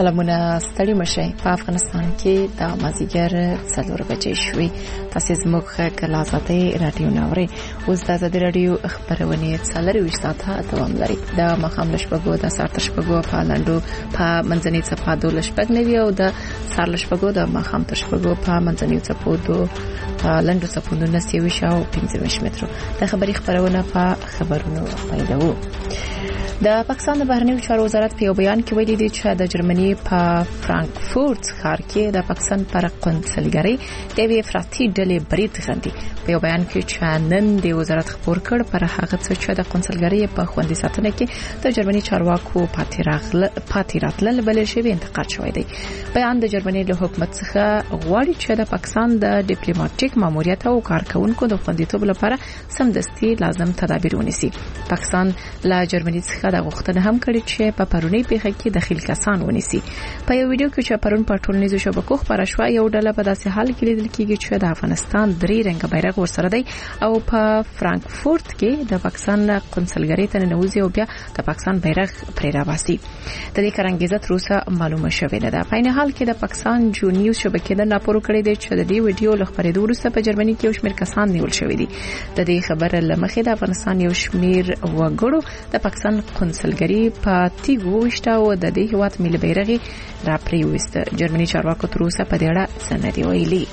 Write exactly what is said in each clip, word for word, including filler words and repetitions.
سلامونه ستړي مشه په افغانستان کې د مازیګر څلور بجې شوې تاسو زموږ کلازاتي رادیو ناوړي اوس د ازادي رادیو خبرونه څلور وشتاته دوام لري د مخام لشبګو د سارت شپګو په لاندو په منځني صفه د لشبګ نوي او د سار لشبګو د مخام تشبګو په منځني صفو د لاندو صفو د نسوي شاو پنځه مترو د خبري خبرونه په خبرونو پیداو د پاکستان د بهرنیو چارو وزارت په بیان کې ویلي دی چې د جرمني په فرانکفورت ښار کې د پاکستان پر قونسلګری د وی افراطي ډلې برید غندي په بیان کې چې نن د وزارت خبر کړ پر هغه څه چې د قونسلګری په خوندي ساتنه کې د جرمني چارواکو پاتیراغله پاتیراتل بل شي انتقاد شوی دی بیان د جرمني له حکومت څخه غواړي چې د پاکستان د ډیپلوماټیک ماموریت او کارکونکو د خوندیتوب لپاره سمدستي لازم تدابیر ونیسي پاکستان له جرمني څخه د غوښتنه هم کړې چې په پرونی پیښه کې داخل کسان ونیسي په یو ویډیو کې چې پرون په ټولنیزو شبکو خبره شوه یو ډله په داسې حال کې لیدل کېږي چې د افغانستان درې رنګ بیرغ ورسره دی او په فرانکفورت کې د پاکستان قونسلګری ته ننوځي او بیا د پاکستان بیرغ پرې راوځي د دې کارنګیزه تر اوسه معلومه شوې نه ده په نه حال کې د پاکستان جو نیوز شبکې د راپور کړی دی چې د دې ویډیو له خبرېدو وروسته په جرمني کې یو شمېر کسان نیول شوی دي د دې خبره لمخې د افغانستان یو شمېر وګړو د پاکستان قونسلګری په تیګو وشته او د دې هوات ملي بیرغي را پریوست جرمني چارواکو تر اوسه په دې اړه سندې ویلي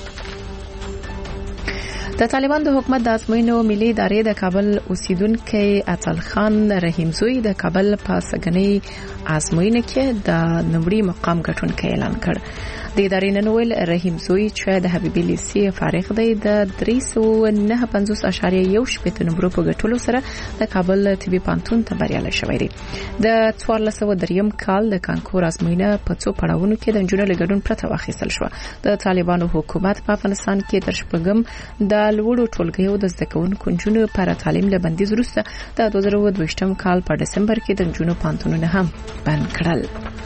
د طالبان د حکومت د ازموینو ملي ادارې د کابل اوسیدونکو اصل خان رحیمزوی د کابل په سګنی ازموینه کې د نومړي مقام ګټونکو اعلان کړ د ادارې نن ویل رحیمزوی چې د حبیبي لیسي فارغ دی د درې سوه نه پنځوس اعشاریه یو شپږ نمبر په ګټلو سره د کابل طبي پانتون ته بریالی شوی دی د څوارلس سوه دریم کال د کانکور ازموینه په څو پړاوونو کې د جنونو لګډون پرته واخیستل شو د طالبانو حکومت په افغانستان کې تر شپږم د لوړو ټولګیو د زده کوونکو جنونو پر تعلیم له بندیز وروسته د دوه زره دوه کال په دسمبر کې د جنونو پانتونونه هم بند کړل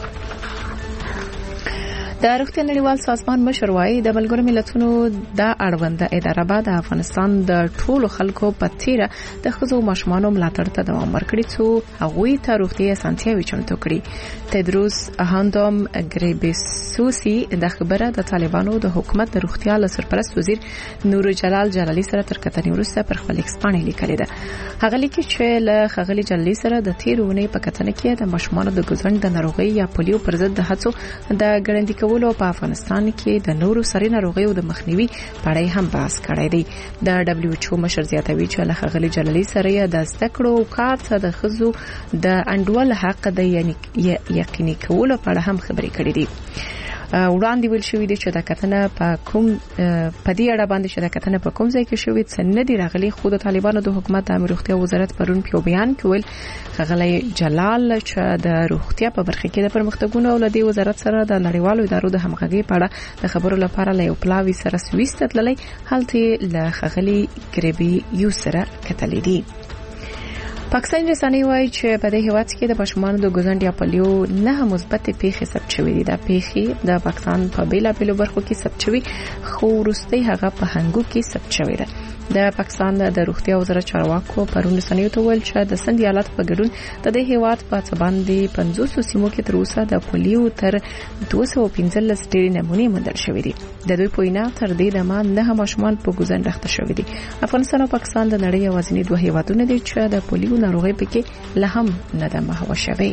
د روغتیا نړیوال سازمان مشر وايي د ملګرو ملتونو د اړونده اداره به د افغانستان د ټولو خلکو په تیره د ښځو ماشومانو ملاتړ ته دوام ورکړي څو هغوی ته روغتي اسانتیاوې چمتو کړي تدروس هاندوم ګریبسوسی د خبره د طالبانو د حکومت د روغتیا له سرپرست وزیر نور جلال جلالی سره تر کتنې وروسته پر خپل ایکس باندې لیکلي ده هغه لیکي چې له خغلی جلالی سره د تیرونې په کتنه کې د ماشومانو د ګزند د ناروغي یا پولیو پر ضد د هڅو د ګړندې کولو په افغانستان کې د نورو سري ناروغیو د مخنیوي په اړه هم بحث کړی دی د دبليو ایچ او مشر زیاتوي چې له خغلی جلالی سره د زده کړو کار څخه د خزو د انډول حق د یقیني کولو په اړه هم خبرې کړې دي وړاندې ویل شوې دي چې د کتنه په کوم په دې اړه باندې چې د کتنه په کوم ځای کې شوې څنګه دي راغلي خو د طالبانو د حکومت د روغتیا وزارت پرون په بیان کې ویل خغلی جلال چې د روغتیا په برخه کې د پرمختګونو او د وزارت سره د نړیوالو ادارو د همغږي په اړه د خبرو لپاره له یو پلاوی سره سويست تللی حالت له خغلی ګریبي یو سره کتلې دي پاکستان رسنۍ وايي چې په دې هیواد کې د ماشومانو د ګزند یا پولیو نه مثبت پیښې ثبت شوې دي د پیښې د پاکستان په بیلا بیلو برخو کې ثبت شوې خو وروستي هغه په هنګو کې ثبت شوې ده د پاکستان د روغتیا وزارت چارواکو پرون رسنیو ته ویل چې د سند ایالت په ګډون د دې هیواد په څباندې پنځوس سیمو کې تر اوسه د پولیو تر دوه سوه پنځلس ډېرې نمونې موندل شوې دي د دوی په وینا تر دې دمه نه ماشومان په ګزند راخته شوې دي افغانستان او پاکستان د نړۍ یوازینی دوه هیوادونه دي چې د پولیو ناروغي پکې له هم نه د محو شوي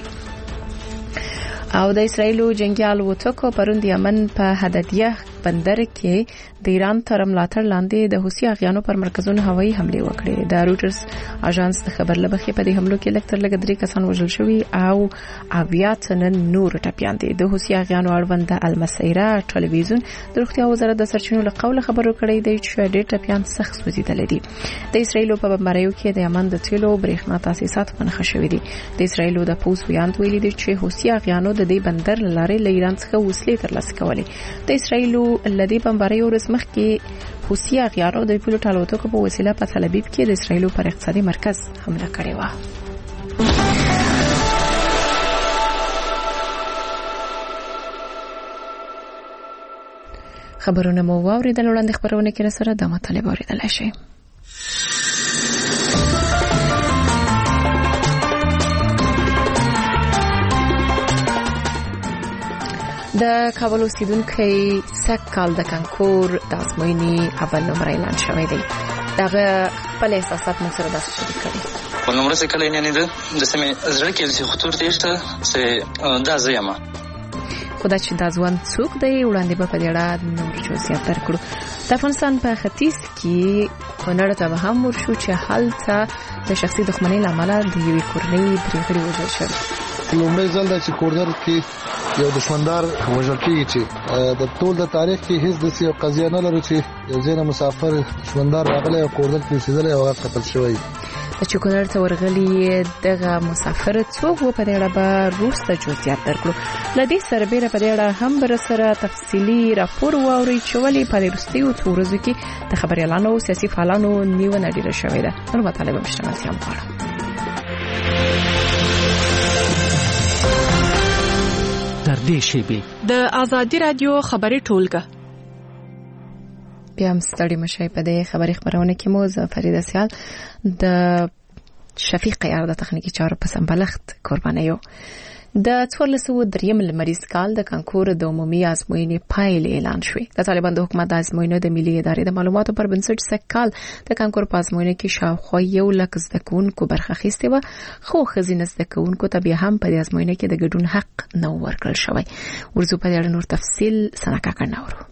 او د اسرایلو جنگي الوتکو پرون د یمن په حدادیه بندر کې د ایران تر ملاتړ لاندې د حوثي اغیانو پر مرکزونو هوایي حمله وکړې د روټرز اژانس د خبر لبخې په دې حملو کې لکتر لګ درې کسان وژل شوي او اویا تن نور ټپيان دي د حوثي اغیانو اړوند المسیره ټلویزیون د روغتیا وزارت د سرچینو له قوله خبرو کړې دی چې ډېر ټپيان سخت سوځیدل دي د اسرایلو په بمباریو کې د یمن د تیلو برېښنا تاسیسات منخه شوي دي د اسرایلو د پوز ویان ویلي دي چې حوثي اغیانو د دې بندر لارې له ایران څخه وسلې ترلاسه کولې د اسرایلو لدی بمباریو رسمخ کې حوثي اغیارو د پیلوټ الوتکو په وسیله په تل ابیب کې د اسرایلو پر اقتصادي مرکز حمله کړې و خبرونه مو واوریدل وړاندې خبرونه کې سره د مطالبه اوریدل شي د کابل اوسیدونکي سږ کال د کانکور د ازموینې اول نمره اعلان شوی دی. دغه خپل احساسات موږ سره داسې شریک کړي. په نمره څه کله یعنې ده د سمې زړه کې چې خطور تېشته چې دا زه یم. خو دا چې دا ځوان څوک دی وړاندې به په دې اړه نور جزئیات درکړو. د افغانستان په ختیځ کې کونړ ته به هم ورشو چې هلته د شخصي دښمنۍ له امله د یوې کورنۍ درې غړي وژل شوي. لومړی ځل دا چې کونړ کې یو دښمندار وژل کېږي چې د ټول د تاریخ کې هیڅ داسې یو قضیه نه لرو چې یو ځینې مسافر دښمندار راغلی او کونړ کې اوسېدلی او هغه قتل شوی. چې کونړ ته ورغلي دغه مسافر څوک و په دې اړه به وروسته جزئیات درکړو. له دې سربېره په دې اړه هم به سره تفصیلي راپور واورئ چې ولې په دې وروستیو څو ورځو کې د خبریالانو او سیاسي فعالانو نیونه ډېره شوې ده. نور مطالب هم شته ناسي هم غواړم. تر دې شیبې د آزادي رادیو خبري ټولګه بیا هم ستړي مشي په دې خبري خبرونه کې مو زه فریده سیال د شفیق یار د تخنیکی چارو په سمبلښت قربانه یو. د څوارلس سوه دریم لمریز کال د کانکور د عمومي ازموینې پایلې اعلان شوې. د طالبان د حکومت د ازموینو د ملي ادارې د معلوماتو پر بنسټ سږ کال د کانکور په ازموینو کې شاوخوا یو لک زده کوونکو برخه اخیستې وه، خو ښځینه زده کوونکو ته بیا هم په دې ازموینو کې د ګډون حق نه ورکړل شوی. ورځو په دې اړه نور تفصیل سنکا کړناورو.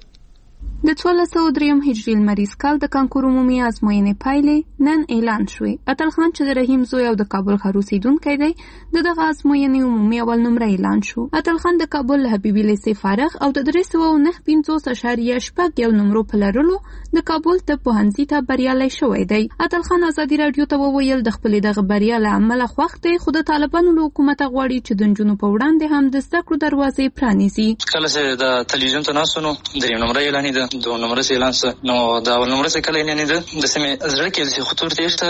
د څوارلس سوه دریم هجري لمریز کال د کانکور عمومي ازموینې پایلې نن اعلان شوې. اتل خان چې د رحیم زوی او د کابل ښار اوسیدونکی دی د دغه ازموینې عمومي اول نمره اعلان شو. اتل خان د کابل له حبیبي لیسې فارغ او د درې سوه نهه پنځوس اعشاریه شپږ یو نمرو په لرلو د کابل طب پوهنځي ته بریالی شوی دی. اتل خان ازادي راډیو ته وویل د خپلې دغه بریا له امله خوښ دی، خو د طالبانو له حکومته غواړي چې د نجونو په وړاندې هم د زده کړو دروازې پرانیزي. کله چې د تلویزیون ته ناست نو دریم نمره اعلانې ده، دوه نمره څه اعلان څه نو دا اول نمره څه کله یعنې ده د سمې زړه کې چې خطور تېشته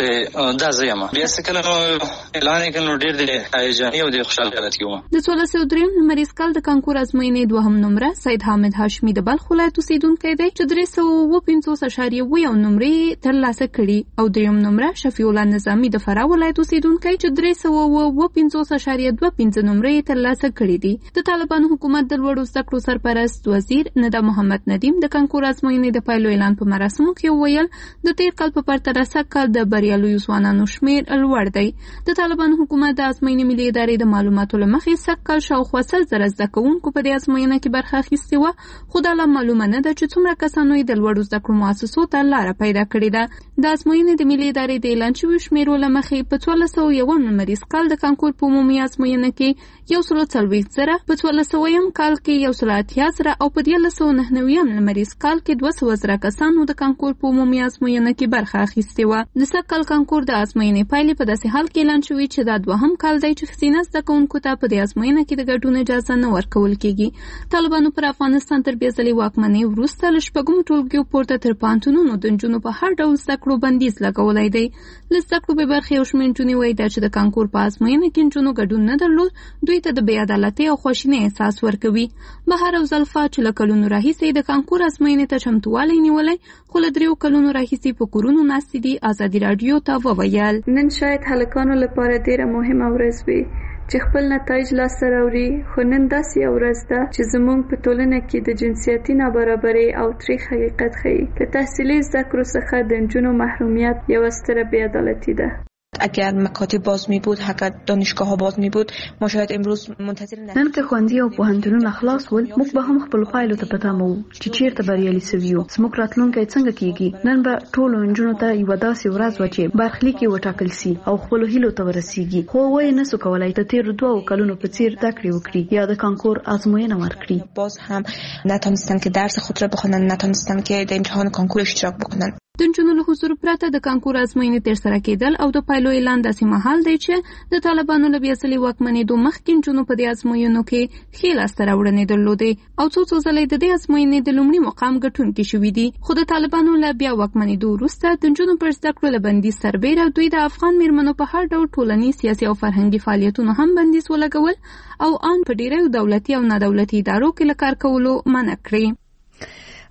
چې دا زه یم. بیا څه کله نو اعلان یې کړ نو ډېر د هیجاني او د خوشحالۍ حالت کې وم. د څوارلس سوه دریم لمریز کال د کانکور ازموینې دوهم نمره سید حامد هاشمي د بلخ ولایت اوسیدونکی دی چې درې سوه اووه پنځوس اعشاریه اووه یو نمرې ترلاسه کړي او دریم نمره شفیع الله نظامي د فراه ولایت اوسیدونکی چې درې سوه اووه پنځوس اعشاریه دوه پنځه نمرې ترلاسه کړي دي. د طالبانو حکومت د لوړو زده کړو سرپرست وزیر ندا محمد ندیم د کانکور ازموینې د پایلو اعلان په مراسمو کې وویل د تیر کال په پرتله سږ کال د بریالیو ځوانانو شمېر لوړ دی. د طالبانو حکومت د ازموینې ملي ادارې د معلوماتو له مخې سږ کال شاوخوا سل زره زده کوونکو په دې ازموینه کې برخه اخیستې وه، خو دا لا معلومه نه ده چې څومره کسانو یې د لوړو زده کړو مؤسسو ته لاره پیدا کړې ده. د ازموینې د ملي ادارې د اعلان شویو شمېرو له مخې په څوارلس سوه یو لمریز کال د کانکور په عمومي ازموینه کې یو سل څلوېښت زره، په څوارلس سوه یم کال کې یو سل اتیا زره او په دیارلس سوه نهه نوي لمریز کال کې دوه سوه زره کسانو د کانکور په عمومي ازموینه کې برخه اخیستې وه. د سږ کال کانکور د ازموینې پایلې په داسې حال کې اعلان شوي چې دا دوهم کال دی چې ښځینه زده کوونکو ته په دې ازموینه کې د ګډون اجازه نه ورکول کېږي. طالبانو پر افغانستان تر بیا ځلې واکمنۍ وروسته له شپږمو ټولګیو پورته تر پوهنتونونو د نجونو په هر ډول زده کړو بندیز لګولی دی. له زده کړو بې برخې یو شمېر نجونې وایي دا چې د کانکور په ازموینه کې نجونو ګډون نه درلود دوی ته د بې عدالتۍ او خواشینۍ احساس ورکوي. بهر او زلفا چې له کلونو راهیسې د کانکور ازموینې ته چمتووالی نیولی خو له دریو کلونو راهیسې په کورونو ناستې دي، ازادي راډیو ته وویل نن شاید هلکانو لپاره ډیره مهمه ورځ وي چې خپل نتایج لاسته راوړي، خو نن داسې یو ورځ ده چې زموږ په ټولنه کې د جنسیتي نابرابرۍ او تریخ حقیقت ښیي. له تحصیلي زده کړو څخه د نجونو محرومیت یوه ستره بی‌عدالتي ده. اگر مکاتب باز می بود، اگر دانشگاه ها باز می بود، ما شاید امروز منتظر نن که ښوونځي او پوهنتونونه خلاص ول موږ به هم خپل پایلو ته پته مو چې چیرته بریالي سوي یو. زموږ راتلونکی څنګه کیږي؟ نن به ټولو نجونو ته یوه داسې ورځ وه چې برخلیک یې وټاکل سي او خپلو هیلو ته ورسیږي، خو وایي نسو کولی د تیرو دوو کلونو په څیر زده کړې وکړي یا د کانکور ازموینه ورکړي. باز هم نتونستن که درس خود را بخونن، نتونستن که در امتحان کانکور اشتراک بکنن. د نجونو له حضور پرته د کانکور ازموینې ترسره کېدل او د پایلو اعلان داسې مهال دی چې د طالبانو له بیا ځلې واکمنېدو مخکې نجونو په دې ازموینو کې ښې لاسته راوړنې درلودې او څو څو ځله د دې ازموینې د لومړي مقام ګټونکي شوي دي. خو د طالبانو له بیا واکمنېدو وروسته د نجونو پر زده کړو له بندیز سربیره دوی د افغان میرمنو په هر ډول ټولنیز، سیاسي او فرهنګي فعالیتونو هم بندیز ولګول او ان په ډیرو دولتي او نادولتي ادارو کې له کار کولو منع کړی.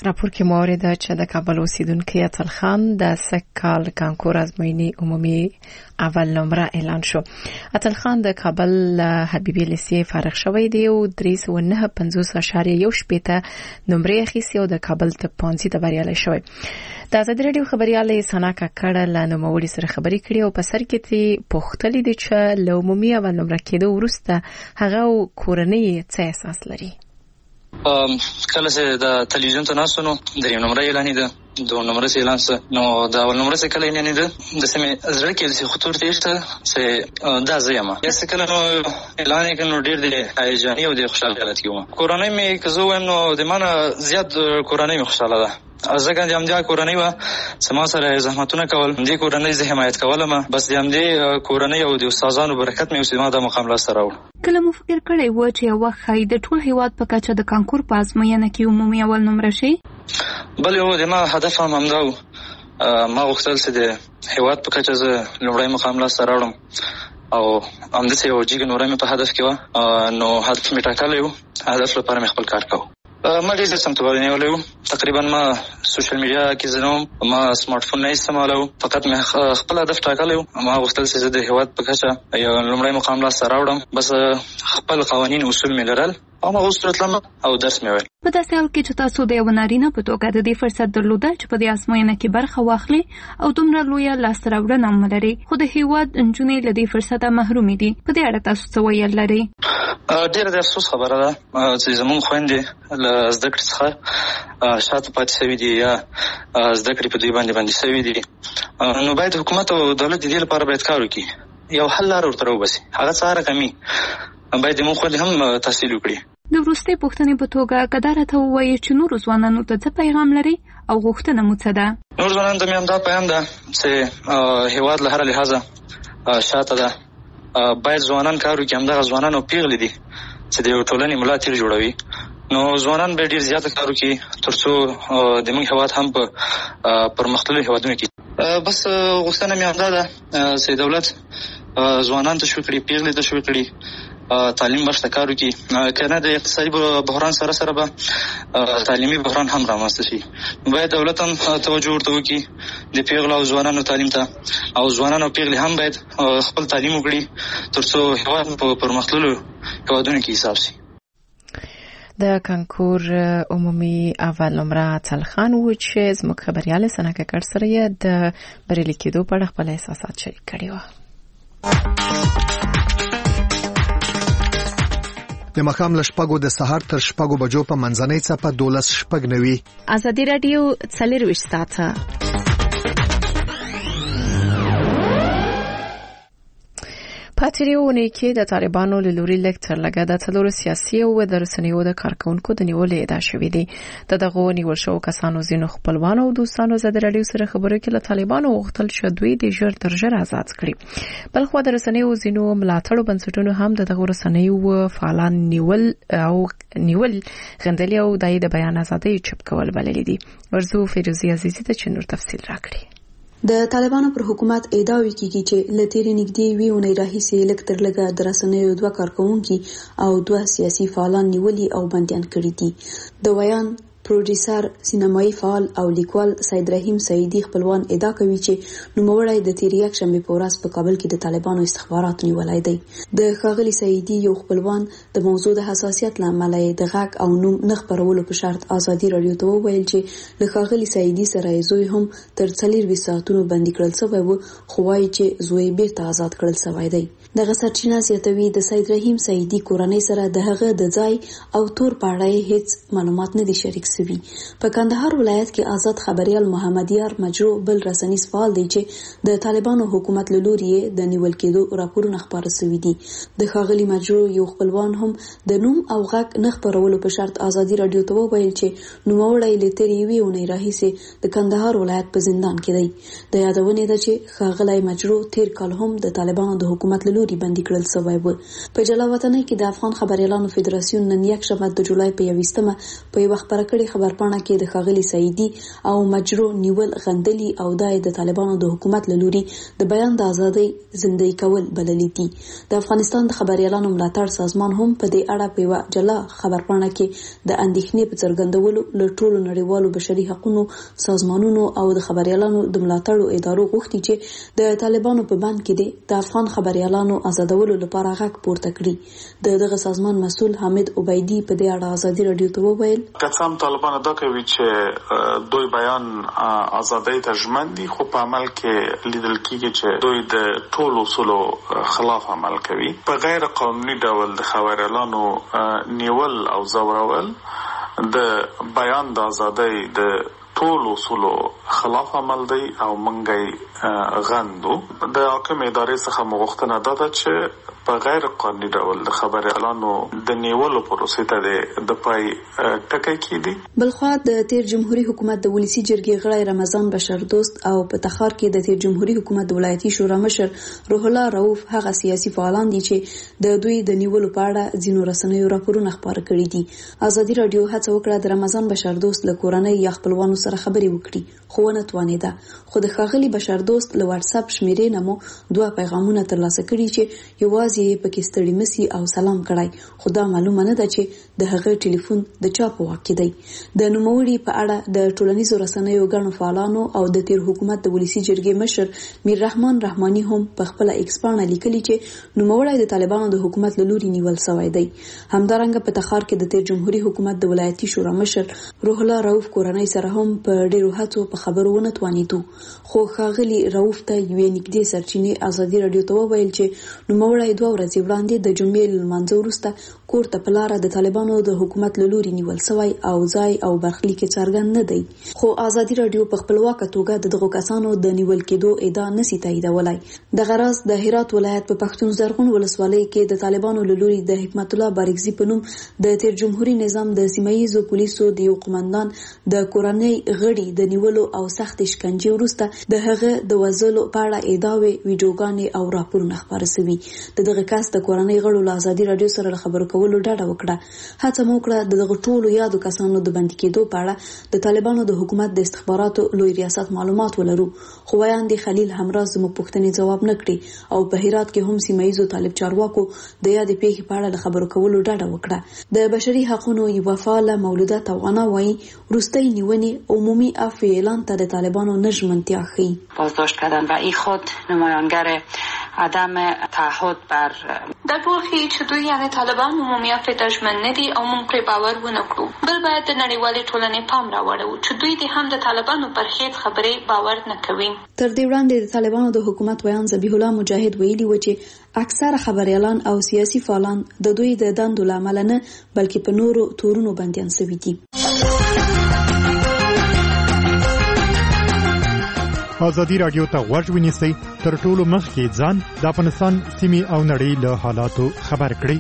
راپور کې مورید چې د کابل اوسیدونکو اتل خان د سکال کانکور ازموینې عمومي اول نمره اعلان شو. اتل خان د کابل حبیبي لیسې فارغ شوی دی او درې سوه نهه پنځوس اعشاریه یو شپېته نمرې اخیستې او د کابل طب پوهنځي ته بریالی شوی. د ازادي راډیو خبرياله سنا کاکړه له نوموړي سره خبرې کړې او په سر کې ترې پوښتلې دي چې له عمومي اول نمره کېدو وروسته هغه کورنۍ څه احساس لري. کله چې د تلویزیون ته ناست نو دریم نمره اعلانې ده، دوم نمره چې اعلان سه نو د اول نمره چې کله اعلانې ده د سمې زړه کې چې خطور تېشته چې دا زه یم یا چې کله نو اعلان یې کړ نو ډېر د هیجاني او د خوشحالۍ حالت کې وم. کورنۍ مې که زه ووایم نو د ما نه زیات کورنۍ مې خوشحاله ده. ځکه د همدې کورنۍ وه چې ما سره زحمتونه کول، همدې کورنۍ زه حمایت کولم، بس د همدې کورنۍ او د استادانو برکت مې چې ما دا مقام لاسته راوړ. کله مو فکر کړی و چې یو وخت ښایي د ټول هیواد په کچه د کانکور په ازموینه کې عمومي اول نمره شي؟ بلې هو د ما هدف هم همدا و. ما غوښتل چې د هیواد په کچه زه لومړی مقام لاسته راوړم او همداسې یو جګه نوره مې په هدف کې وه، نو هدف مې ټاکلی و، هدف لپاره مې خپل کار کوو. ما ډېر زیات چمتووالی نیولی و. تقریبا ما سوشل میډیا کې زه نه وم، ما سمارټ فون نه استعمالوم، فقط مې خپل هدف ټاکلی و. ما غوښتل چې زه د هیواد په کچه یو لومړی مقام لاسته راوړم، بس خپل قوانین اصول مې لرل او ما اوس راتلم او درس مې ویل. په داسې حال کې چې تاسو د یو نارینه په توګه د دې فرصت درلوده چې په دې ازموینه کې برخه واخلي او دومره لویه لاسته راوړنه هم ولري، خو د هیواد نجونې له دې فرصته محرومې دي. په دې اړه تاسو څه ویل لرئ؟ ډېره د افسوس خبره ده چې زموږ خویندې له زده کړې څخه شاته پاتې شوي دي یا زده کړې په دوی باندې باندې شوي دي. نو باید حکومت او دولت د دې لپاره باید کار وکړي، یو حل لاره ورته راوباسي. هغه څه هره کمي باید زموږ خویندې هم تحصیل وکړي. د وروستۍ پوښتنې په توګه که دا راته ووایي چې نورو ځوانانو ته څه پیغام لري او غوښتنه مو څه ده؟ نور ځوانانو ته مې همدا پیغام ده چې هیواد له هره لحاظه شاته ده، باید ځوانان کار وکړي. همدغه ځوانان او پیغلې دي چې د یو ټولنې ملا تیر جوړوي، نو ځوانان باید ډېر زیاته کار وکړي تر څو د موږ هیواد هم په پرمختللو هیوادونو کې. بس غوښتنه مې همدا ده چې دولت ځوانان تشویق کړي، پیغلې تشویق کړي، تعلیم بخش ته کار وکړي. که نه د اقتصادي بحران سره سره به تعلیمي بحران هم رامنځته شي. باید دولت هم توجه ورته وکړي د پیغلو او ځوانانو تعلیم ته، او ځوانان او پیغلې هم باید خپل تعلیم وکړي تر څو هیواد په پرمختللو هیوادونو کې حساب شي. د کانکور عمومي اول نمره اتل خان و چې زموږ خبرياله سنا کاکړ سره یې د بریالي کېدو په اړه خپل احساسات شریک کړي وو. د مخام لشپګو د سهار تر شپګو بجو په منځنۍ څپه دولس شپګ نوي. ازادي راډیو څلور ساعته پاتریونه کې د طالبانو له لوري لیکتر لګا د څلورو سیاسي او د رسنیو د کارکونکو د نیولې ادعا شوې دي. د دغه نیول شو کسانو زینو خپلوانو او دوستانو زده راډیو سره خبرو کې له طالبانو غوښتل شو دوی د ژر تر ژره آزاد کړي. بلخو د رسنیو زینو ملاتړو بنسټونو هم د دغه رسنیو فعالان نیول او نیول غندلي او د بیان ازادۍ چپ کول بللي دي. ورزو فیروزی عزیزی ته چنور تفصیل راکړي. د طالبانو پر حکومت ادعا کیږي چې لتیری نګدي وی اونۍ راهیسې لیکتر لګا د رسنیو دوه کارکونکو او دوه سیاسي فعالان نیولي او بندیان کړي دي. د ویان پروډوسر سینمایي فعال او لیکوال سید رحیم سعیدی خپلوان ادعا کوي چې نوموړی د تیر یک شنبه په ورځ په کابل کې د طالبانو استخبارات نیولای دی. د خاغلی سعیدی یو خپلوان د موضوع د حساسیت لامل د غږ او نوم نخ پرولو په شرط ازادي رادیو ته وویل چې له خاغلی سعیدی سره زوی هم تر څلور ساعتونو بندي کړل شوی و، خو وايي چې زوی بیرته آزاد کړل شوی دی. دغه سرچینه زیاتوي د سید رحیم سعیدی کورنۍ سره د هغه د ځای او تور پاړای هیڅ معلومات نه دي شریک سوي. په کندهار ولایت کې آزاد خبريال محمد یار مجرو بل رسنیز فعال دی چې د طالبانو حکومت له لوري د نیول کېدو راپورونه خبره شوي دي. د خاغلی مجرو یو خپلوان هم د نوم او غږ نه خبرولو په شرط ازادي رادیو ته وویل چې نوموړی له تیرې یوې اونۍ راهیسې د کندهار ولایت په زندان کې دی. د یادونې ده چې خاغلی مجرو تیر کال هم د طالبانو د حکومت له لوري بندي کړل شوی و. په جلا وطنۍ کې د افغان خبريالانو فدراسیون نن یک شنبه د جولای په یویشتمه په یو خبرکړې ځانګړي خبرپاڼه کې د ښاغلي سعیدي او مجرو نیول غندلي او د طالبانو د حکومت له لوري د بیان د ازادۍ زندګي کول بللي دي. د افغانستان د خبريالانو ملاتړ سازمان هم په دې اړه په یو جلا خبرپاڼه کې د اندېښنې په څرګندولو له ټولو نړیوالو بشري حقوقو سازمانونو او د خبريالانو د ملاتړ ادارو غوښتي چې د طالبانو په بند کې د افغان خبريالانو آزادولو لپاره غږ پورته کړي. د دغه سازمان مسؤل حامد عبیدی په دې اړه ازادي رادیو ته وویل: قسم طالبان دا کوي چې دوی بیان ازادۍ ته ژمن دي، خو په عمل کې لیدل کیږي چې دوی د ټولو اصولو خلاف عمل کوي. په غیر قانوني ډول د خبريالانو نیول او ځورول د بیان د ازادۍ د ټولو اصولو خلاف عمل دی او منګي غندو. د حاکم ادارې څخه مغوښتنه ده چې په غیر قانوني ډول د خبريالانو د نیولو پروسې ته د پای ټکی کیدي. بلخوا د تیر جمهوریت حکومت د ولسی جرګې غړی رمضان بشر دوست او په تخار کې د تیر جمهوریت حکومت د ولایتي شورا مشر روح الله رؤوف هغه سیاسي فعالان دي چې د دوی د نیولو په اړه ځینو رسنیو راپورونه خبره کړي دي. ازادي رادیو هڅه وکړه د رمضان بشر دوست له کورنۍ یا خپلوانو سره خبرې وکړي، خو ونه توانیده. خو د ښاغلي بشر دوست له واتس اپ شمیرې نه مو دوه پیغامونه ترلاسه کړي چې یوازې یې پکې ستړي مسي او سلام کړای، خو دا معلومه نه ده چې د هغه ټلیفون د چا په واک کې دی. د نوموړي په اړه د ټولنیزو رسنیو ګڼو فعالانو او د تیر حکومت د ولسی جرګې مشر میر رحمان رحماني هم په خپل ایکس باندې لیکلي چې نوموړی د طالبانو د حکومت له لوري نیول شوی دی. همدارنګه په تخار کې د تیر جمهوریت حکومت د ولایتي شورا مشر روح الله رؤوف کورنۍ سره هم په ډیرو هڅو په خبرو ونه توانیدو، خو ښاغلي رؤوف ته یوې نږدې سرچینې ازادي رادیو ته وویل چې نوموړی دوه ورځې وړاندې د جمعې لمانځه وروسته کور ته په لاره د طالبانو د حکومت له لوري نیول شوی او ځای او برخلیک څرګند نه دی. خو ازادي رادیو په خپلواکه توګه د دغو کسانو د نیول کېدو ادعا نشي تاییدولای. د غراز د هرات ولایت په پښتون زرغون ولسوالۍ کې د طالبانو له لوري د حکمت الله بارګزي په نوم د تیر جمهوریت نظام د سیمایي پولیسو د یو قومندان د کورنۍ غړي د نیولو او سخت شکنجې وروسته د هغه د وژلو په اړه ادعاوې، ویډیوګانې او راپورونه خپاره شوي. د دغه کس د کورنۍ غړو له ازادي رادیو سره خبرو کولو ډاډه وکړه. هڅه مو وکړه د دغه ټولو یادو کسانو د بندي کېدو په اړه د طالبانو د حکومت د استخباراتو لوی ریاست معلومات ولرو، خو وایاندې خلیل همراز زموږ پوښتنې ځواب نه کړي او په هرات کې هم سیمایي طالب چارواکو د یادې پیښې په اړه خبرو کولو ډاډه وکړه. د بشري حقوقو یوه فعاله مولوده توغانه وایي وروستۍ نیونې عمومي عفو اعلان ته د طالبانو نژمنتیا ښیي. بازداشت کردن و این خود نمایانگر عدم تعهد بر دا ټول ښیي چې دوی یعنی طالبان عمومي عفو ته ژمن نه دي او موږ پرې باور ونه کړو. بل باید د نړیوالې ټولنې پام راوړو چې دوی د هم د طالبانو پر هیڅ خبرې باور نه کوي. تر دې وړاندې د طالبانو د حکومت ویان ذبیح الله مجاهد ویلي و چې اکثره خبريالان او سیاسي فعالان د دوی د دندو لامل نه بلکې په نورو تورونو بنديان شوي دي. ازادي رادیو ته غوږ ونیسئ، تر ټولو مخکې ځان د افغانستان سیمې او نړۍ له حالاتو خبر کړئ.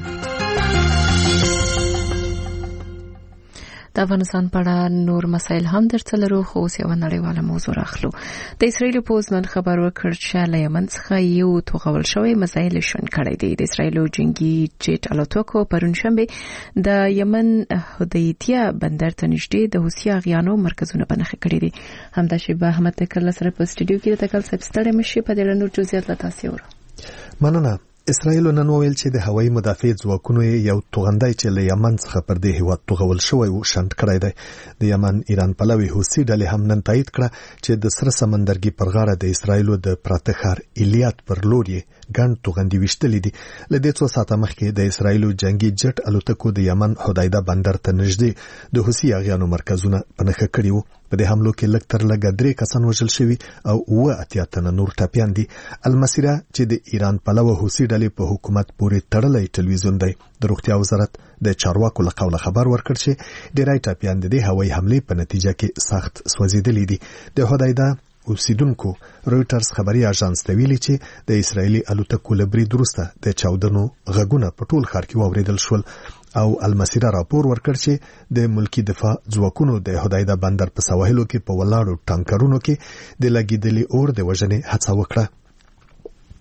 د افغانستان په اړه نور مسایل هم درته لرو، خو اوس یوه نړیواله موضوع راخلو. د اسرایلو پوځ نن خبر ورکړ چې له یمن څخه یو توغول شوی میزایل شون کړی دی. د اسرایلو جنگي جیټ الوتکو پرون شنبه د یمن هدیتیا بندر ته نږدې د حوثي اغیانو مرکزونه په نښه کړي دي. همدا شیبه احمد تکل سره په سټډیو کې د تکل صاحب ستړی مشي په دې نور جزئیات لا تاسو ورو. مننه. اسرائیل نن ویل چې د هوایي مدافع ځواکونو یو توغندای چې له یمن څخه پر دې هیواد توغول شوی و شنډ کړی دی. د یمن ایران پلوي حوثي ډلې هم نن تایید کړه چې د سره سمندرګي پر غاړه د اسرائیلو د پراته ښار الیات پر لور یې ګڼ توغندي وشتلې دي. له دې څو ساعته مخکې د اسرائیلو جنگي جټ الوتکو د یمن حدایده بندر ته نږدې د حوثي اغیانو مرکزونه په نښه کړي وو. په دې حملو کې لږ تر لږه درې کسان وژل شوي او اوه اتیا تنه نور ټپیان دي. المسیره چې د ایران پلوه حوثي ډلې په حکومت پورې تړلی ټلویزیون دی، د روغتیا وزارت د چارواکو له قوله خبر ورکړ چې ډیری ټپیان د دې هوایي حملې په نتیجه کې سخت سوځېدلي دي. د حدایده اوسیدونکو رویټرز خبري اژانس ته ویلي چې د اسرایلي الوتکو له برید وروسته د چاودنو غږونه په ټول ښار کې واورېدل شول او المسیره راپور ورکړ چې د ملکی دفاع ځواکونو د حدایده بندر په سواحلو کې په ولاړو ټانکرونو کې د لګیدلي اور د وژنې هڅه وکړه.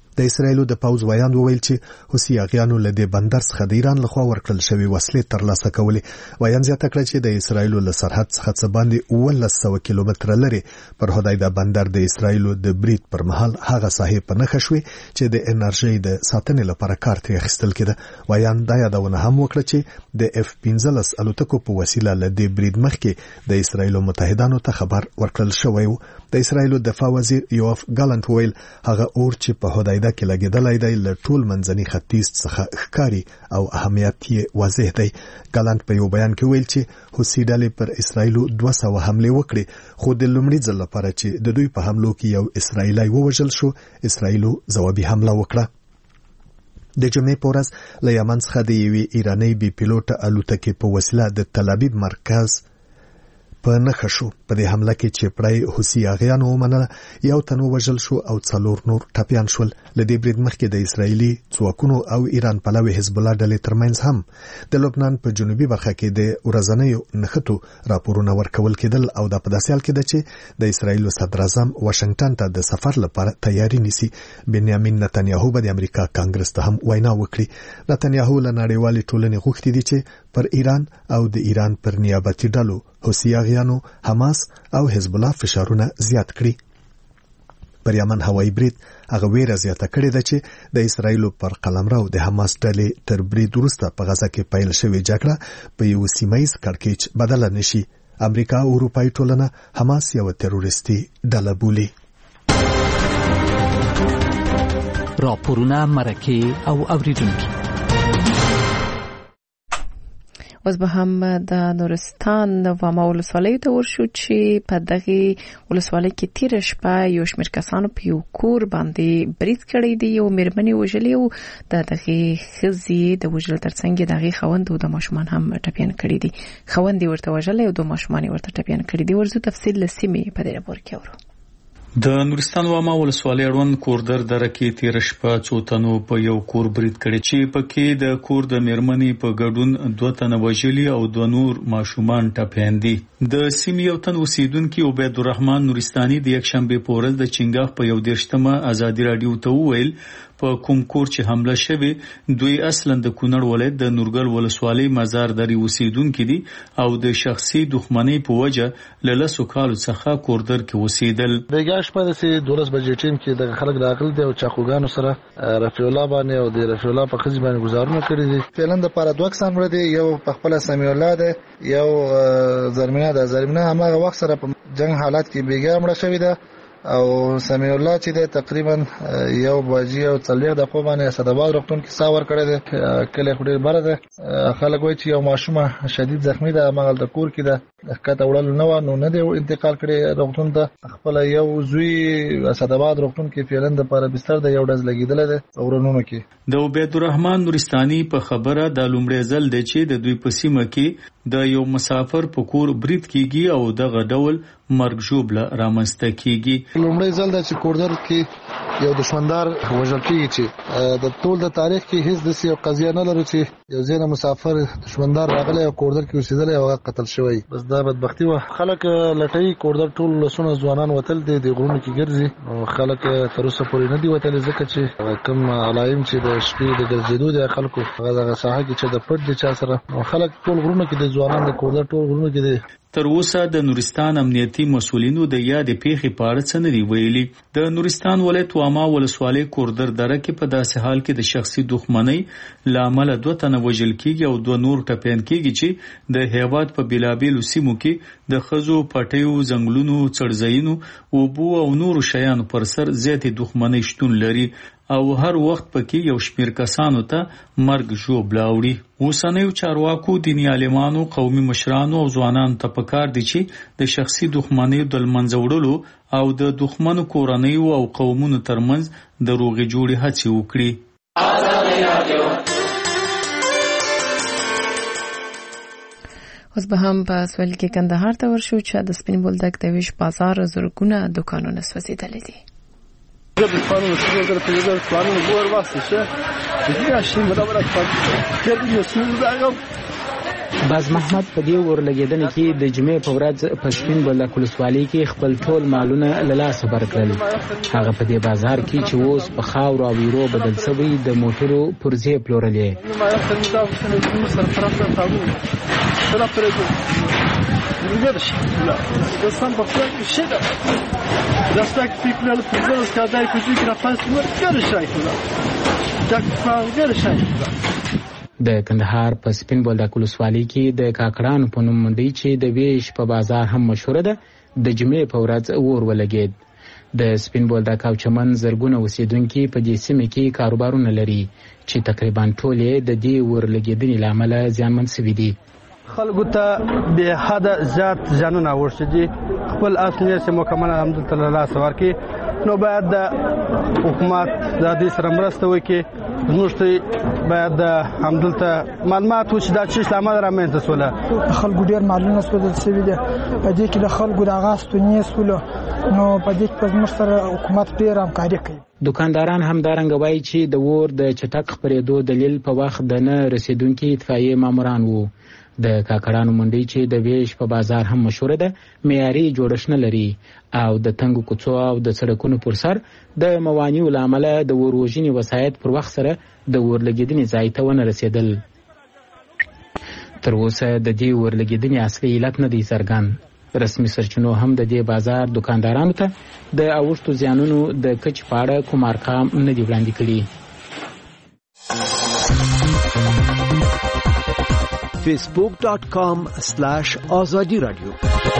د اسرایل د پوز ویان وویل چې حوثیانو له دې بندر څخه د ایران لخوا ورکړل شوی وسلې ترلاسه کولې. ویان زیاته کړه چې د اسرایل له سرحد څخه څه باندې اوولس سوه کیلومتره لري پر هدایدا بندر د اسرایل د برید پر مهال هغه ساحې په نښه شوې چې د انرژي د ساتنې لپاره کار ترې اخیستل کېده. ویان دا یادونه هم وکړه چې د اف پنځلس الوتکو په وسیله له دې برید مخکې د اسرایل متحدانو ته خبر ورکړل شوی و. د اسرایل دفاع وزیر یوف ګالنت ویل هغه اور چې په هدایدا کې لګیدلای دی له ټول منځني ختیځ څخه ښکاری او اهمیت یې واضح دی. ګالنت په یو بیان کې ویل چې حوثي ډلې پر اسرایل دوه سوه حمله وکړي خو د لومړي ځل لپاره چې د دوی په حملو کې یو اسرایلی ووژل شو اسرایل ځوابي حمله وکړه. د جمعې په ورځ له یمن څخه د یوې ایراني بي پیلوټ الوتکې په وسیله د تل ابیب مرکز په نښه شو. په دې حمله کې چې پړی حوثیانو ومنله یو تن وژل شو او څلور نور ټپیان شول. له دې برید مخکې د اسرایلي ځواکونو او ایران پلوي حزب الله ډلې ترمنځ هم د لبنان په جنوبي برخه کې د ورځنیو نښتو راپورونه ورکول کېدل او دا په داسې حال کې ده چې د اسرایل صدر اعظم واشنگټن ته د سفر لپاره تیاری نیسي. بنیامین نتنیاهو به د امریکا کانګرس ته هم وینا وکړي. نتنیاهو له نړیوالې ټولنې غوښتي دي چې پر ایران او د ایران پر نیابتي ډلو حوثیانو حماس او حزب الله فشارونه زیات کړي. پر یمن هوایي برید هغه ویره زیاته کړې ده چې د اسرایل پر قلمرو د حماس ډلې تر برید وروسته په غزه کې پیل شوې جګړه په یو سیمایز کړکېچ بدله نشي. امریکا او اروپایي ټولنه حماس یو تروریستي ډله بولي. راپورونه مرکه او اوریدونکو. اوس به هم د نورستان واما ولسوالۍ ته ورشو چې په دغه ولسوالۍ کې تیر شپه یو شمېر کسانو په یو کور باندې برید کړی دی. یو مېرمنې وژلې او د دغه ښځې د وژلو ترڅنګ دغه خوند او د ماشومان هم ټپیان کړي دي. خوند یې ورته وژلی او د ماشومان یې ورته ټپیان کړي دي. ورځو تفصیل له سیمې په دې راپور کې اورو. د نورستان واما ولسوالۍ اړوند کوردر دره کې تیر شپه څو تنو په یو کور برید کړی چې پکې د کور د میرمنې په ګډون دوه تنه وژلي او دوه نور ماشومان ټپیان دي. د سیمې یو تن اوسیدونکي عبید الرحمن نورستاني د یکشنبه په ورځ د چنګاښ په یو دېرشتمه ازادي رادیو ته وویل په کوم کور چې حمله شوه دوی اصلا د کونړ ولایت د نورګل ولسوالۍ مزار درې اوسیدونکي دي او د شخصي دښمنۍ په وجه له لسو کالو څخه کوردر کې اوسېدل. د ګاش په دسي دولس بجې ټیم کې د خلک راغلي دي او چاقوګانو سره رفیع الله باندې او د رفیع الله په خځې باندې گزارونه کړی دي. فعلا د پاره دوه کسان ور دي، یو په خپل سمیع الله ده، یو زرمنه ده. زرمنه هغه وخت سره په جنگ حالات کې بیګا مړه شوې ده او سمیع الله چې ده تقریبا یو باجی او څلور د په باندې صداباد روغتون کې ساور کړی ده. کله خوري بره ده خلک وایي چې یو ماشومه شدید زخمی ده مغل د کور کې ده کته وړل نو نو نه دی انتقال کړي روغتون ته. خپل یو زوی صداباد روغتون کې پیلند لپاره بستر د یو ډز لګیدل ده اورونو کې. د عبید الرحمن نورستاني په خبره د لومړي ځل دی چې د دوی په سیمه کې د یو مسافر په کور برید کیږي او دغه ډول مرګ ژوبله رامنځته کیږي. لومړی ځل د چې کوردر کې یو دشمندار وژل کیږي چې د ټول د تاریخ کې هیڅ د سیو قضیه نه لري چې یو ځینې مسافر دشمندار راغلی او کوردر کې اوسېدلی او قتل شوی. بس دا بدبختی و. خلک لټي کوردر ټول لسونه ځوانان وتل دي د غرونو کې ګرځي او خلک تر اوسه پورې نه دي وتل ځکه چې کم علایم چې د شپې د ګرځېدو د خلکو هغه ساحه کې چې د پټ دي چا سره خلک ټول غرونو کې د ځوانان د کوردر ټول غرونو کې دي. تر اوسه د نورستان امنیتي مسولینو د یادې پیښې په اړه څه نه دی ویلي. د نورستان ولایت واما ولسوالۍ کوردر دره کې په داسې حال کې د شخصي دښمنۍ له امله دوه تنه وژل کیږي او دوه نور ټپیان کیږي چې د هیواد په بیلابیلو سیمو کې د ښځو پټیو ځنګلونو څړځایونو اوبو او نورو شیانو پر سر زیاتې دښمنۍ شتون لري او هر وخت پکې یو شمیر کسانو ته مرګ ژوبله اوړي. اوسنیو چارواکو دیني عالمانو قومي مشرانو او ځوانانو ته پکار دي چې د شخصي دښمنۍ د منځه وړلو او د دښمنو کورنیو او قومونو ترمنځ د روغې جوړې هڅې وکړي. اوس به هم په سویل کې کندهار ته ورشو چې د سپین بولدک د ویش بازار زرګونه دکانونه سوځېدلي دي. د قانون څخه د پیژندل قانون ګور واسطه چې د دې شي مداوره کوي چې د مسؤل دغه باز محمد په دې ورلګیدنې کې د جمعې په ورځ په سپین بولدک ولسوالۍ کې خپل ټول مالونه له لاسه ورکړل. هغه په دې بازار کې چې اوس په خاورو او ویرو بدل شوی د موټرو پرزې پلورلې. د کندهار په سپین بولدک ولسوالۍ کې د کاکړانو په نوم منډۍ چې د ویش په بازار هم مشهوره ده د جمعې په ورځ اور ولګېد. د سپین بولدک او چمن زرګونه اوسیدونکي په دې سیمه کې کاروبارونه لري چې تقریبا ټول یې د دې اور لګېدنې له امله زیانمن شوي دي. خلکو ته بې حده زیات زیانونه اوښتي دي. خپل اصلي چې مکمل همدلته له لاسه ورکړي نو باید د حکومت د دې سره مرسته وکړي. زموږ ته باید همدلته معلومات وشي دا چې له امله رامنځته شوله. خلکو ډېر مالونه سوځول شوي دي. په دې کې د خلکو د هغه ستونې سولو نو په دې کې زموږ سره حکومت ډېر همکاري کوي. دکانداران همدارنګه وایي چې د اور د چټک خپرېدو دلیل په وخت د نه رسیدونکي اطفایي ماموران وو. د کاکړانو منډۍ چې د ویش په بازار هم مشهوره ده معیاري جوړښت نه لري او د تنګو کوڅو او د سړکونو پر سر د موانعو له امله د اور وژنې وسایط پر وخت سره د اور لګېدنې ځای ته ونه رسېدل. تر اوسه د دې اور لګېدنې اصلي علت نه دی څرګند. رسمي سرچینو هم د دې بازار دکاندارانو ته د اوښتو زیانونو د کچې په اړه کوم ارقام نه دي وړاندې کړي. فیسبوک ډاٹ کام سلاش آزادی رادیو.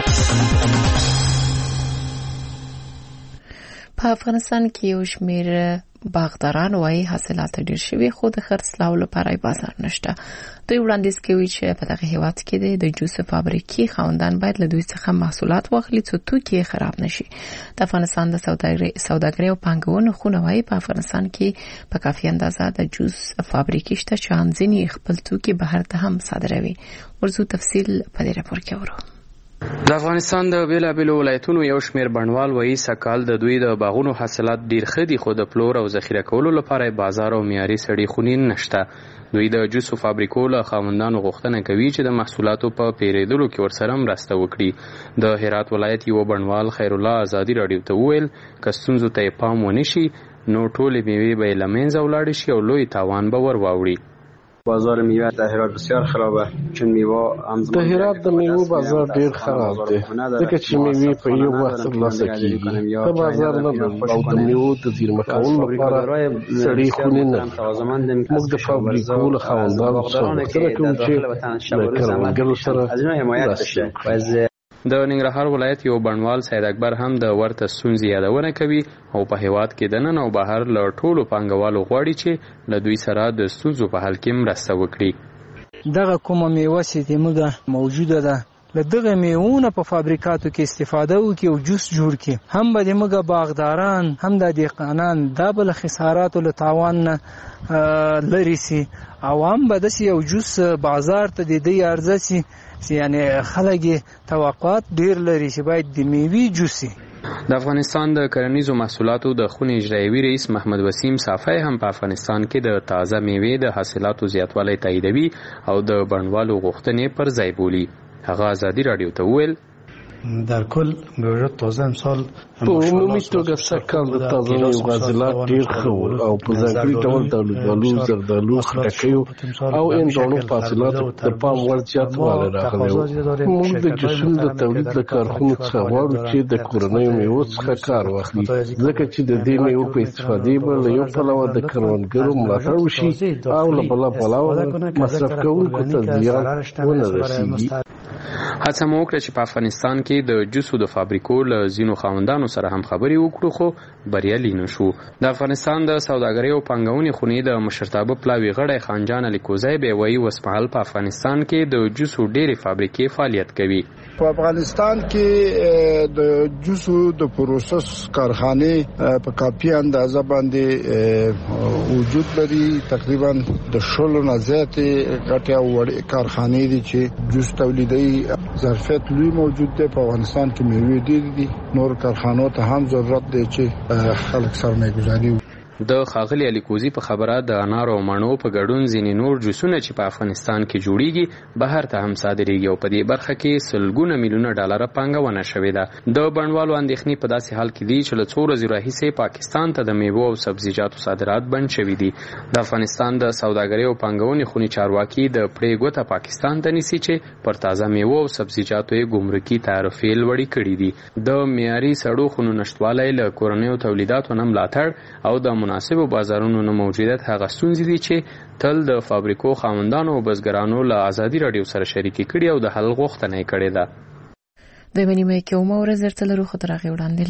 په افغانستان کې یو شمېر باغداران وايي حاصلات ډېر شوي خو د خرڅلاو لپاره بازار نشته. دوی وړاندیز کوي چې په دغه هیواد کې د جوس فابریکې خاوندان باید له دوی څخه محصولات واخلي څو توکي خراب نشي. د افغانستان د سوداګرۍ او پانګونې خونه وايي په افغانستان کې په کافي اندازه د جوس فابریکې شته چې ځینې خپل توکي بهر ته هم صادروي. ورزو تفصیل په دې راپور کې اورو. د افغانستان د بیلابیلو ولایتونو یو شمېر بڼوال وایي سږکال د دوی د باغونو حاصلات ډېر ښه دي خو د پلور او ذخیره کولو لپاره بازار او معیاري سړې خونې نشته. دوی د جوسو فابریکو له خاوندانو غوښتنه کوي چې د محصولاتو په پیرودلو کې ورسره مرسته وکړي. د هرات ولایت یو بڼوال خیر الله آزادي راډیو ته وویل که ستونزو ته یې پام ونه شي نو ټولې میوې به یې له منځه ولاړې شي او لوی تاوان به ور واوړي. بازار میوه در هرات بسیار خرابه چون میوه د هرات د میوه بازار ډیر خراب دی ځکه چې میوه په یو وخت ترلاسه کیږي په بازار نه او د میوه د زیرمه کولو لپاره سړې خونې نه موږ د فابریکو له خاوندانو څخه غوښتنه کوو چې له کروندګرو سره مرسته وکړي. د ننګرهار ولایت یو بڼوال سید اکبر هم د ورته ستونزې یادونه کوي او په هیواد کې دننه او بهر له ټولو پانګوالو غواړي چې له دوی سره د ستونزو په حل کې مرسته وکړي. دغه کومه میوه چې موږ موجوده ده له دغه میوونه په فابریکاتو کې استفاده وکړي او جوس جوړ کړي هم به موږ باغداران هم د دهقانان دا بل خسارات له تاوان نه لري سي او هم به د یو جوس بازار ته د دې ارزښت یعنی خلک توقعات ډیر لري چې باید د میوې جوسي. د افغانستان د کرنیزو محصولاتو د خونې اجرایوي رئیس محمد وسیم صافی هم په افغانستان کې د تازه میوې د حاصلاتو زیاتوالی تاییدوي او د بڼوالو غوښتنې پر ځای بولي. هغه آزادی راډیو ته وویل در کل میوه تازه امسال په عمومي توګه سږکال د تازه میوو حاصلات ډېر ښه وو او په ځانګړي ډول د الوبالو زردالو خټکیو او هندواڼو په حاصلاتو د پام وړ زیاتوالی راغلی و. موږ د جوسونو د تولید له کارخونو څخه غواړو چې د کورنیو میوو څخه کار واخلي ځکه چې د دې میوو په استفادې به له یو پلوه د کروندګرو ملاتړ وشي او له بله پلوه مصرف کوونکو ته زیان ونه رسیږي. هڅه مو وکړه چې په افغانستان کې د جوسو د فابریکو له ځینو خاوندانو سره هم خبرې وکړو خو بریالي نشو. د افغانستان د سوداګرۍ او پانګونې خونې د مشرتابه پلاوي غړی خانجان علي کوزی به وایي اوسمهال په افغانستان کې د جوسو ډېرې فابریکې فعالیت کوي. په افغانستان کې د جوسو د پروسس کارخانې په کافي اندازه باندې وجود لري. تقریبا د شلو نه زیاتې غټې او وړې کارخانې دي چې جوس تولیدي ظرفیت لوی موجود دی. په افغانستان کې میوې ډېرې دي. نور کارخانو ته هم ضرورت دی چې خلک سرمایه گذاري وکړي. د خاغلی الیکوزی په خبره د انار او مڼو په ګډون ځینې نور جوسونه چې په افغانستان کې جوړیږي بهر ته هم صادریږي او په دې برخه کې سلګونه میلیونه ډالر پانګونه شوې ده. د بڼوالو اندېښنې په داسې حال کې دي چې له څو ورځې راهیسې پاکستان ته د میوو او سبزیجاتو صادرات بند شوي دي. د افغانستان د سوداګرۍ او پانګونې خونې چارواکي د پړې ګوته پاکستان ته نیسي چې پر تازه میوو او سبزیجاتو یې ګمرکي تعرفې لوړې کړي دي. د معیاري سړو خونو نشتوالی له کورنیو تولیداتو نه ملاتړ او د مناسبو بازارونو نه موجودیت هغه ستونزې دي چې تل د فابریکو خاوندانو او بزګرانو له ازادي راډیو سره شریکې کړي او د حل غوښتنه یې کړې ده. د منیمه کې عمر زرتل روخ ترغه وړاندې